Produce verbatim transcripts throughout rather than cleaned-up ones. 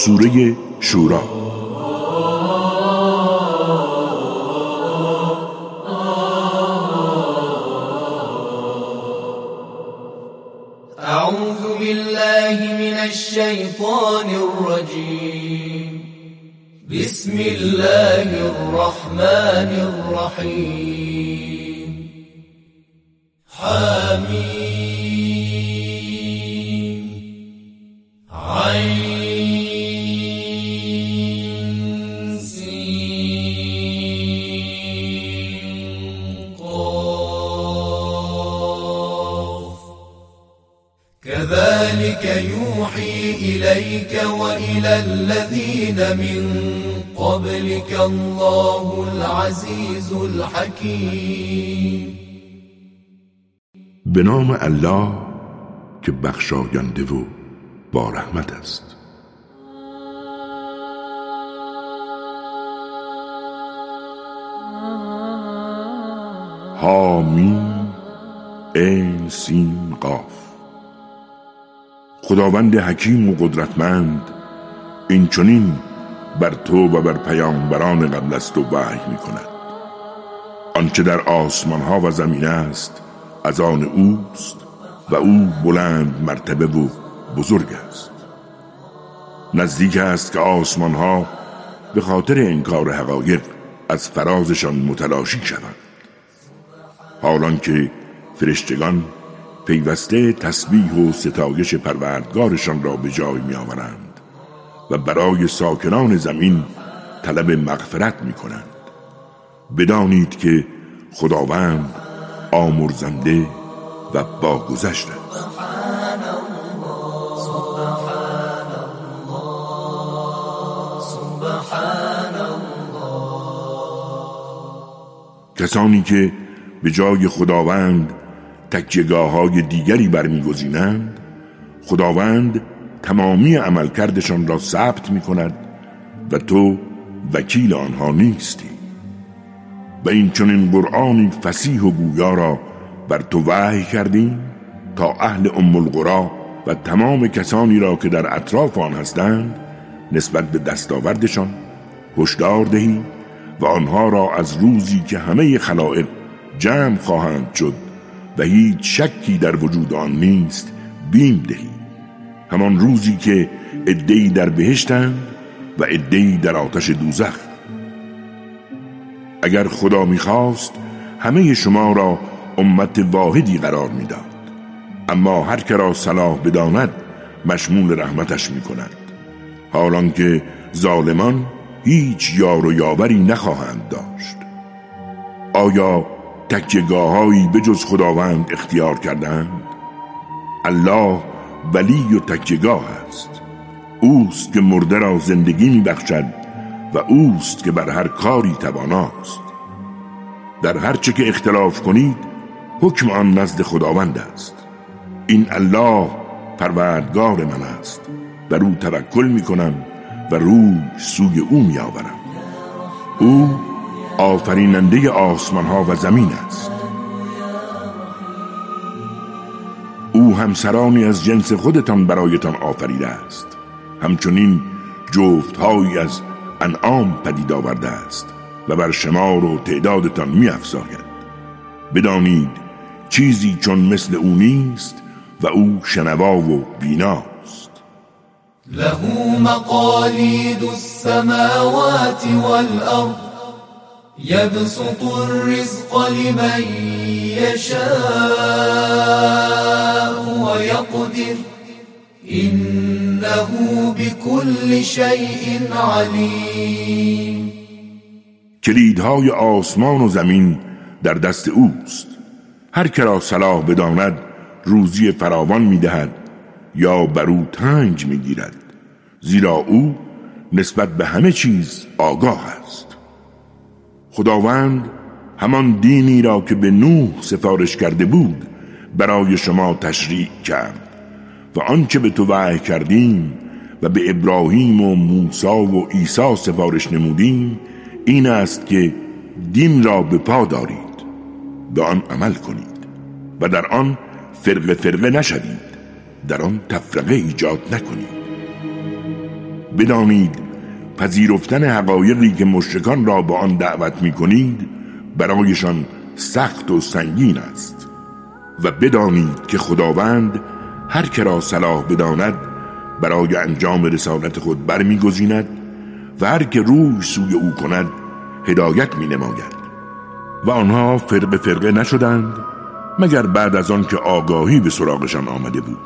سوره شورا. اعوذ بالله من الشیطان الرجیم. بسم الله الرحمن الرحیم. حمیم عین سین قاف. كذلك يوحي إليك وإلى الذين من قبلك الله العزيز الحكيم. به نام الله که بخشاینده و با رحمت است. حامیم عین سین قاف. خداوند حکیم و قدرتمند این چنین بر تو و بر پیامبران قبل از تو وحی می کند. آنچه در آسمان ها و زمین است از آن اوست و او بلند مرتبه و بزرگ است. نزدیک است که آسمان ها به خاطر انکار حقایق از فرازشان متلاشی شوند، حالان که فرشتگان پیوسته تسبیح و ستایش پروردگارشان را به جای می آورند و برای ساکنان زمین طلب مغفرت می کنند. بدانید که خداوند آمرزنده و باگذشت است. کسانی که به جای خداوند تکیه‌گاه‌های دیگری برمی‌گزینند، خداوند تمامی عملکردشان را ثبت می‌کند و تو وکیل آنها نیستی. و این چنین قرآنی فصیح و گویا را بر تو وحی کردیم تا اهل ام القری و تمام کسانی را که در اطراف آن هستند نسبت به دستاوردشان هشدار دهی و آنها را از روزی که همه خلائق جمع خواهند شد و هیچ شکی در وجود آن نیست بیم دهی. همان روزی که عده‌ای در بهشتند و عده‌ای در آتش دوزخ. اگر خدا می‌خواست همه شما را امت واحدی قرار می‌داد، اما هر که را صلاح بداند مشمول رحمتش می‌کند، حالان که ظالمان هیچ یار و یاوری نخواهند داشت. آیا تکیه‌گاه‌هایی به جز خداوند اختیار کردند؟ الله ولی و تکیه‌گاه است. اوست که مرده را زندگی می‌بخشد و اوست که بر هر کاری تواناست. در هر چه که اختلاف کنید حکم آن نزد خداوند است. این الله پروردگار من است، بر او توکل می‌کنم و روی سوی او می‌آورم. او آفریننده آسمان ها و زمین است. او همسرانی از جنس خودتان برایتان آفریده است، همچنین جفت‌هایی از انعام پدید آورده است و بر شمار و تعدادتان می افزاید. بدانید چیزی چون مثل او نیست و او شنوا و بیناست. له مقالید السماوات والارض يبسط الرزق لمن يشاء ويقدر إنه بكل شيء عليم. کلیدهای آسمان و زمین در دست اوست. هر که را صلاح بداند روزی فراوان می‌دهد یا بر او تنج می‌گیرد، زیرا او نسبت به همه چیز آگاه است. خداوند همان دینی را که به نوح سفارش کرده بود برای شما تشریع کرد و آنچه به تو وحی کردیم و به ابراهیم و موسی و عیسی سفارش نمودیم این است که دین را به پا دارید، به آن عمل کنید و در آن فرقه فرقه نشوید، در آن تفرقه ایجاد نکنید. بدانید پذیرفتن حقایقی که مشرکان را به آن دعوت می کنید برایشان سخت و سنگین است و بدانید که خداوند هر که را صلاح بداند برای انجام رسالت خود برمیگزیند و هر که روی سوی او کند هدایت می نماید. و آنها فرقه فرقه نشدند مگر بعد از آن که آگاهی به سراغشان آمده بود.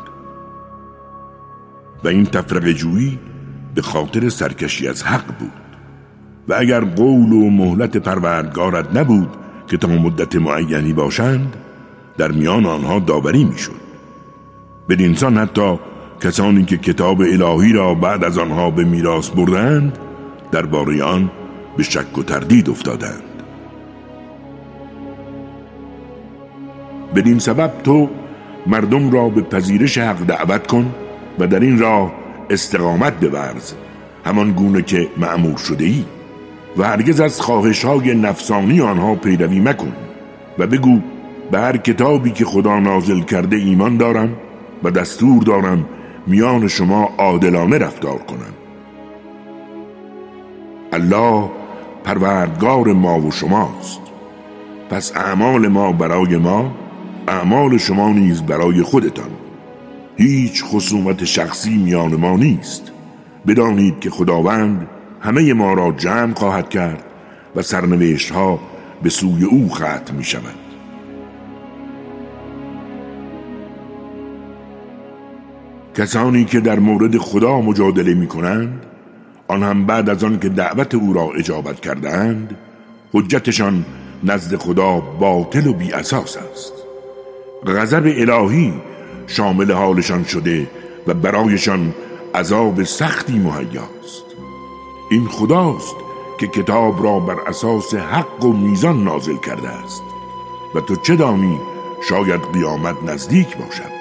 و این تفرقه جویی به خاطر سرکشی از حق بود. و اگر قول و مهلت پروردگارت نبود که تا مدت معینی باشند در میان آنها داوری می شد. بدینسان حتی کسانی که کتاب الهی را بعد از آنها به میراث بردند درباره آن به شک و تردید افتادند. بدین سبب تو مردم را به پذیرش حق دعوت کن و در این راه استقامت بورز همان گونه که مأمور شده ای و هرگز از خواهش‌های نفسانی آنها پیروی مکن و بگو به هر کتابی که خدا نازل کرده ایمان دارم و دستور دارم میان شما عادلانه رفتار کنم. الله پروردگار ما و شماست، پس اعمال ما برای ما، اعمال شما نیز برای خودتان. هیچ خصومت شخصی میان ما نیست. بدانید که خداوند همه ما را جمع خواهد کرد و سرنوشت ها به سوی او ختم می شود. کسانی که در مورد خدا مجادله می کنند، آن هم بعد از آن که دعوت او را اجابت کردند، حجتشان نزد خدا باطل و بی اساس است. غضب الهی شامل حالشان شده و برایشان عذاب سختی مهیاست. این خداست که کتاب را بر اساس حق و میزان نازل کرده است و تو چه دانی شاید قیامت نزدیک باشد.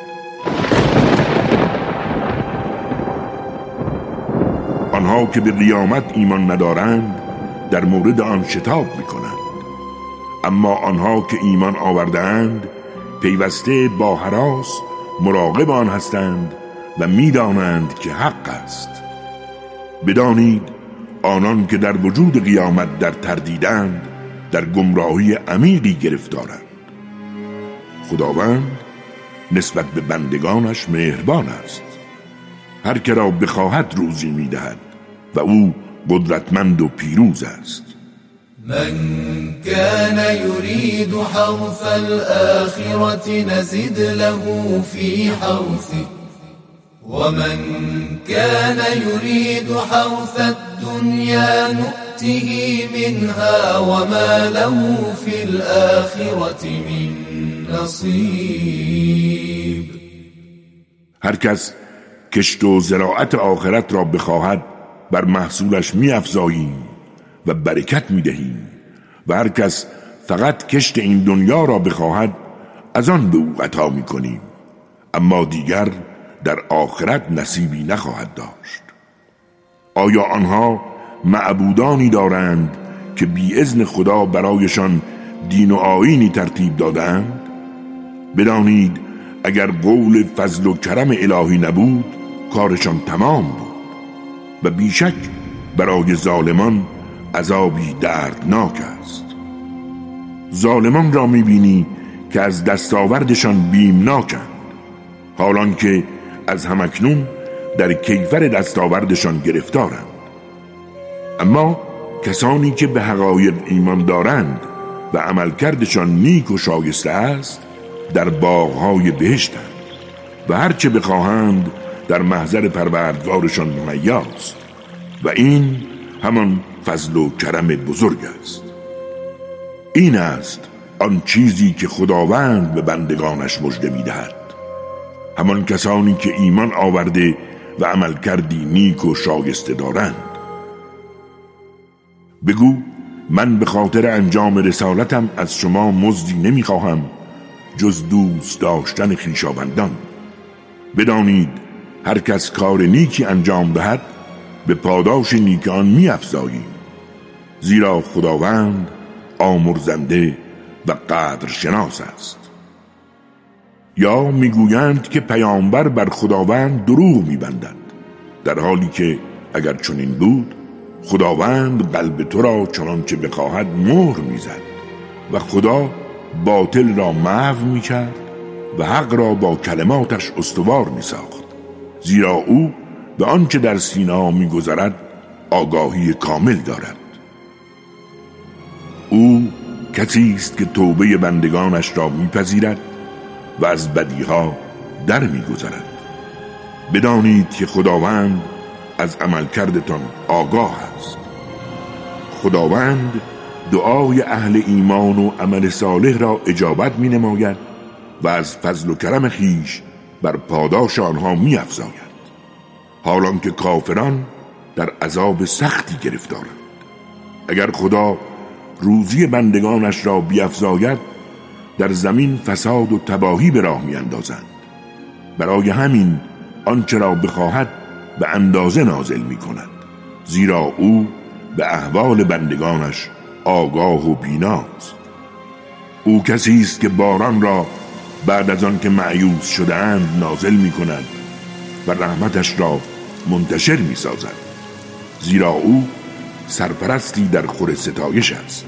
آنها که به قیامت ایمان ندارند در مورد آن شتاب میکنند، اما آنها که ایمان آوردند پیوسته با هراس مراقب آن هستند و میدانند که حق است. بدانید آنان که در وجود قیامت در تردیدند در گمراهی عمیقی گرفتارند. خداوند نسبت به بندگانش مهربان است، هر که را بخواهد روزی میدهد و او قدرتمند و پیروز است. من كان يريد حرث الآخرة نزد له في حرثه ومن كان يريد حرث الدنيا نؤته منها وما له في الآخرة من نصيب. هر کس کشت و زراعت آخرت را بخواهد بر محصولش می افزاییم و برکت می دهیم و هر کس فقط کشت این دنیا را بخواهد از آن به او عطا می کنیم، اما دیگر در آخرت نصیبی نخواهد داشت. آیا آنها معبودانی دارند که بی اذن خدا برایشان دین و آیینی ترتیب دادند؟ بدانید اگر قول فضل و کرم الهی نبود کارشان تمام بود و بیشک برای ظالمان عذابی دردناک است. ظالمان را میبینی که از دستاوردشان بیمناکند، حالان که از همکنون در کیفر دستاوردشان گرفتارند. اما کسانی که به حقایق ایمان دارند و عملکردشان نیک و شایسته است در باغهای بهشتند و هرچه بخواهند در محضر پروردگارشان مهیاست و این همان فضل و کرم بزرگ است. این است آن چیزی که خداوند به بندگانش مژده می‌دهد. همان کسانی که ایمان آورده و عمل کردی نیک و شایسته دارند. بگو من به خاطر انجام رسالتم از شما مزدی نمی‌خواهم جز دوست داشتن خویشاوندان. بدانید هر کس کار نیکی انجام دهد به پاداش نیک آن می‌افزاییم، زیرا خداوند آمرزنده و قدرشناس است. یا میگویند که پیامبر بر خداوند دروغ می‌بندد، در حالی که اگر چنین بود خداوند قلب تو را چنانچه بخواهد مهر میزد و خدا باطل را محو میکرد و حق را با کلماتش استوار میساخت، زیرا او به آنچه در سینه‌ها میگذرد آگاهی کامل دارد. او کسی است که توبه بندگانش را میپذیرد و از بدیها در میگذرد. بدانید که خداوند از عملکردتان آگاه است. خداوند دعای اهل ایمان و عمل صالح را اجابت می نماید و از فضل و کرم خویش بر پاداش آنها می افزاید، حالان که کافران در عذاب سختی گرفتارند. اگر خدا روزی بندگانش را بیفزاید در زمین فساد و تباهی به راه می اندازند. برای همین آنچه را بخواهد به اندازه نازل می کند، زیرا او به احوال بندگانش آگاه و بیناست. او کسی است که باران را بعد از آن که مایوس شده‌اند نازل می کند و رحمتش را منتشر می سازد، زیرا او سرپرستی در خور ستایش است.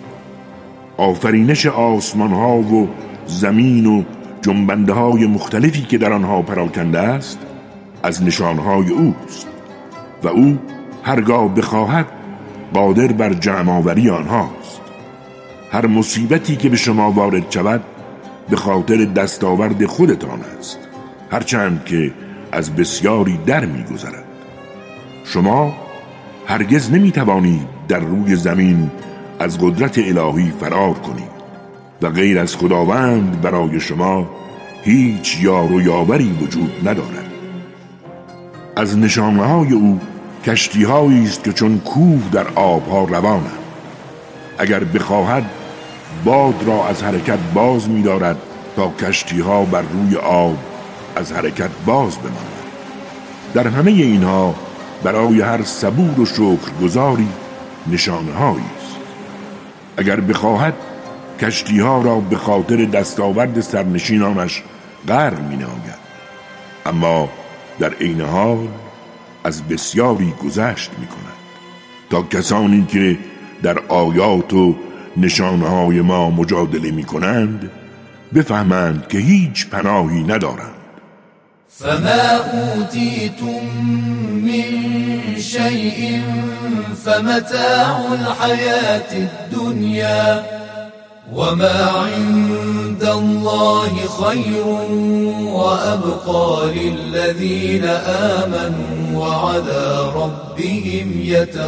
آفرینش آسمان ها و زمین و جنبنده های مختلفی که در آنها پراکنده است از نشانهای اوست و او هرگاه بخواهد قادر بر جمع آوری آنهاست. هر مصیبتی که به شما وارد شود به خاطر دستاورد خودتان است، هرچند که از بسیاری در می‌گذرد. شما هرگز نمی‌توانید در روی زمین از قدرت الهی فرار کنید و غیر از خداوند برای شما هیچ یار و یاوری وجود ندارد. از نشانه‌های او کشتی‌هایی است که چون کوه در آب‌ها روانند. اگر بخواهد باد را از حرکت باز می‌دارد تا کشتی‌ها بر روی آب از حرکت باز بمانند. در همه اینها برای هر صبور و شکرگزاری نشانه‌هایی است. اگر بخواهد کشتی‌ها را به خاطر دستاورد سرنشینانش غرق می‌نماید، اما در عین حال از بسیاری گذشت می‌کند تا کسانی که در آیات و نشانه‌های ما مجادله می‌کنند بفهمند که هیچ پناهی ندارند. فما اوتیتم من شیء فمتاع الحیاة الدنیا وما عند الله خیر وابقى للذین آمنوا وعلى ربهم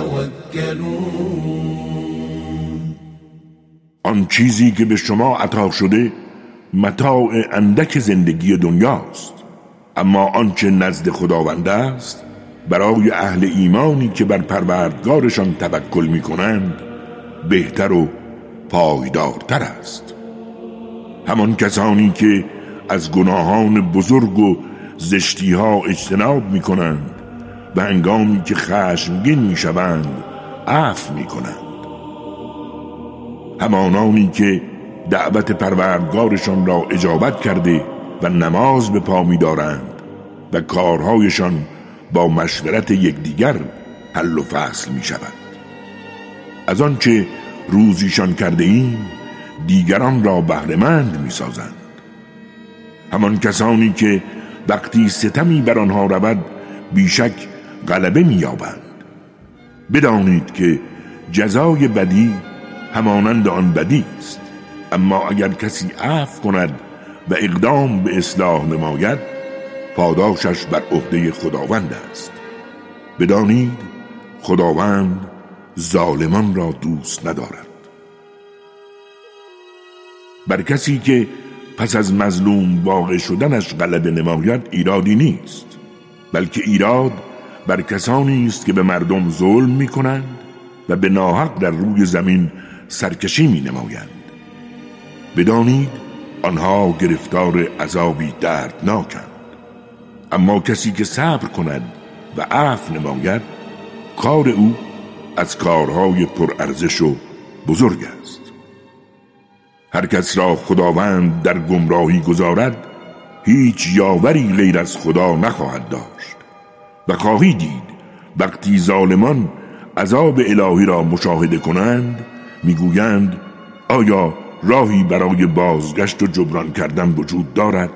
یتوکلون. آن چیزی که به شما عطا شده متاع اندک زندگی دنیاست، اما آنچه نزد خداوند است برای اهل ایمانی که بر پروردگارشان توکل می کنند بهتر و پایدارتر است. همان کسانی که از گناهان بزرگ و زشتی ها اجتناب می کنند و هنگامی که خشمگین می شوند عفو می کنند. همانانی که دعوت پروردگارشان را اجابت کرده و نماز به پا می دارند و کارهایشان با مشورت یکدیگر حل و فصل می شود. از آنچه روزیشان کرده ایم دیگران را بهره‌مند می سازند. همان کسانی که وقتی ستمی بر آنها رود بیشک غلبه می یابند. بدانید که جزای بدی همانند آن بدی است، اما اگر کسی عفو کند و اقدام به اصلاح نماید پاداشش بر عهده خداوند است. بدانید خداوند ظالمان را دوست ندارد. بر کسی که پس از مظلوم واقع شدنش غلبه نماید ایرادی نیست، بلکه ایراد بر کسانی است که به مردم ظلم می کنند و به ناحق در روی زمین سرکشی می نمایند. بدانید آنها گرفتار عذابی دردناکند، اما کسی که صبر کند و عفو نماید کار او از کارهای پرارزش و بزرگ است. هر کس را خداوند در گمراهی گذارد هیچ یاوری غیر از خدا نخواهد داشت و خواهی دید وقتی ظالمان عذاب الهی را مشاهده کنند میگویند آیا راهی برای بازگشت و جبران کردن وجود دارد؟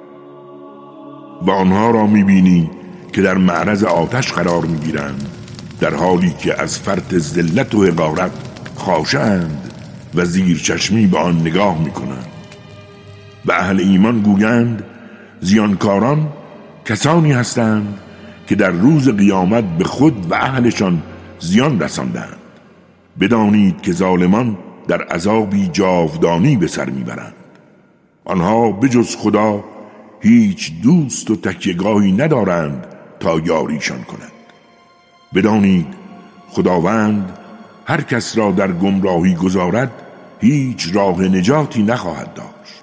و آنها را میبینی که در معرض آتش قرار میگیرند در حالی که از فرط ذلت و حقارت خاشع‌اند و زیر چشمی به آن نگاه میکنند. و اهل ایمان گویند زیانکاران کسانی هستند که در روز قیامت به خود و اهلشان زیان رساندند. بدانید که ظالمان در عذابی جاودانی به سر میبرند. آنها بجز خدا هیچ دوست و تکیه‌گاهی ندارند تا یاریشان کند. بدانید خداوند هر کس را در گمراهی گذارد هیچ راه نجاتی نخواهد داشت.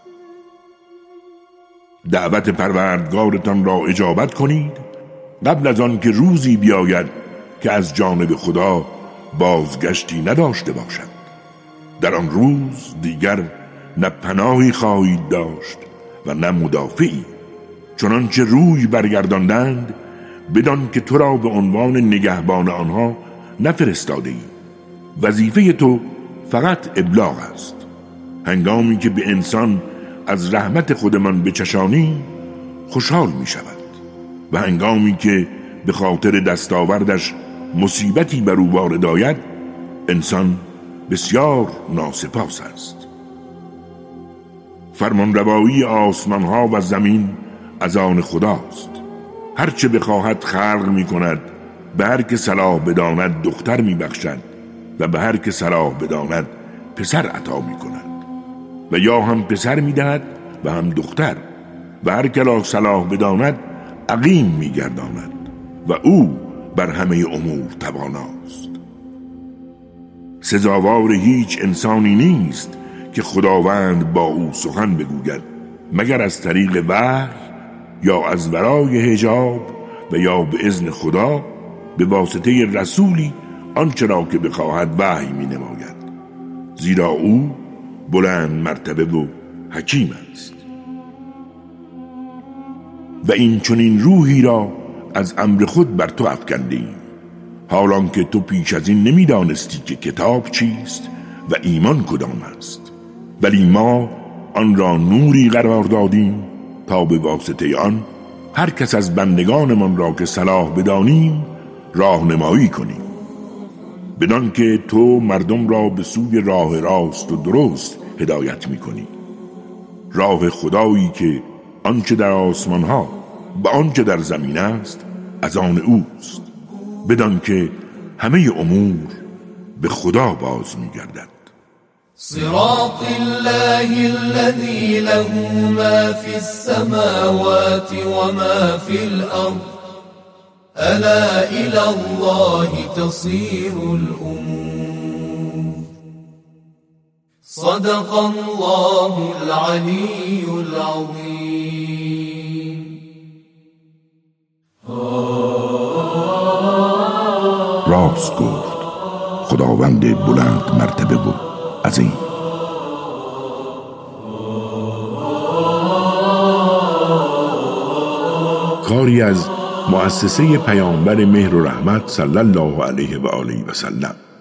دعوت پروردگارتان را اجابت کنید قبل از آن که روزی بیاید که از جانب خدا بازگشتی نداشته باشد. در آن روز دیگر نه پناهی خواهید داشت و نه مدافعی. چنانچه روی برگرداندند بدان که تو را به عنوان نگهبان آنها نفرستاده ای. وظیفه تو فقط ابلاغ است. هنگامی که به انسان از رحمت خودمان بچشانی خوشحال می شود و هنگامی که به خاطر دستاوردش مصیبتی بر او وارد آید انسان بسیار ناسپاس است. فرمانروایی آسمان ها و زمین از آن خداست. هرچه بخواهد خلق می کند. به هر که صلاح بداند دختر می بخشد و به هر که صلاح بداند پسر عطا می کند و یا هم پسر می دهد و هم دختر و هر که را صلاح بداند عقیم می گرداند و او بر همه امور تواناست. سزاوار هیچ انسانی نیست که خداوند با او سخن بگوید مگر از طریق وحی یا از ورای حجاب و یا به اذن خدا به واسطه رسولی آنچه را که بخواهد وحی می نماید، زیرا او بلند مرتبه و حکیم است. و این چنین روحی را از امر خود بر تو افکنده ایم، حالان که تو پیش از این نمی دانستی که کتاب چیست و ایمان کدام است، ولی ما آن را نوری قرار دادیم تا به واسطه آن هر کس از بندگانمان را که صلاح بدانیم راهنمایی کنیم، بدان که تو مردم را به سوی راه راست و درست هدایت می کنی. راه خدایی که آنچه در آسمان ها و آنچه در زمین است از آن اوست، بدان که همه امور به خدا باز می گردد. صراط الله الذي له ما في السماوات وما في الأرض ألا إلى الله تصير الأمور صدق الله العلي العظيم. راست گفت خداوند بلند مرتبه بود عظیم. کاری از مؤسسه پیامبر مهر و رحمت صلی الله علیه و آله و سلم.